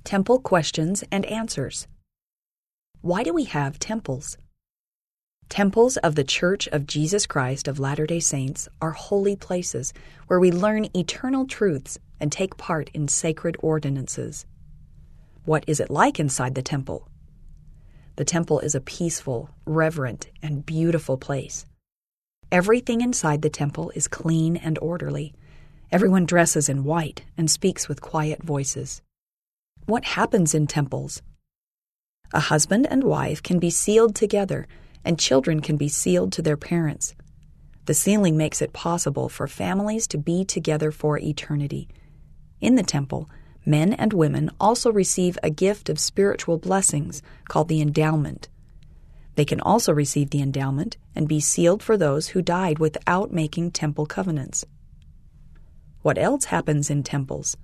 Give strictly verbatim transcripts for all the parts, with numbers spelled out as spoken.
Temple questions and answers. Why do we have temples? Temples of the Church of Jesus Christ of Latter-day Saints are holy places where we learn eternal truths and take part in sacred ordinances. What is it like inside the temple? The temple is a peaceful, reverent, and beautiful place. Everything inside the temple is clean and orderly. Everyone dresses in white and speaks with quiet voices. What happens in temples? A husband and wife can be sealed together, and children can be sealed to their parents. The sealing makes it possible for families to be together for eternity. In the temple, men and women also receive a gift of spiritual blessings called the endowment. They can also receive the endowment and be sealed for those who died without making temple covenants. What else happens in temples?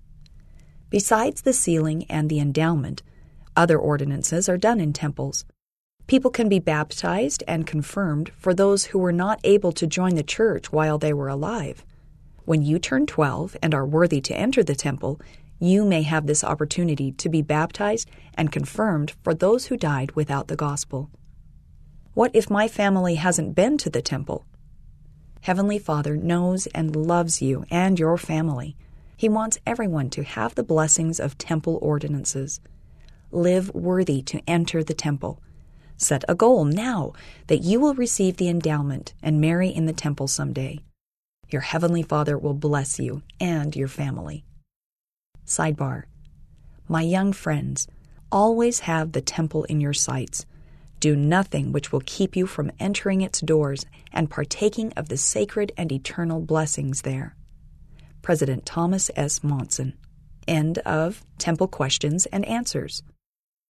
Besides the sealing and the endowment, other ordinances are done in temples. People can be baptized and confirmed for those who were not able to join the church while they were alive. When you turn twelve and are worthy to enter the temple, you may have this opportunity to be baptized and confirmed for those who died without the gospel. What if my family hasn't been to the temple? Heavenly Father knows and loves you and your family. He wants everyone to have the blessings of temple ordinances. Live worthy to enter the temple. Set a goal now that you will receive the endowment and marry in the temple someday. Your Heavenly Father will bless you and your family. Sidebar: My young friends, always have the temple in your sights. Do nothing which will keep you from entering its doors and partaking of the sacred and eternal blessings there. President Thomas S. Monson. End of Temple Questions and Answers.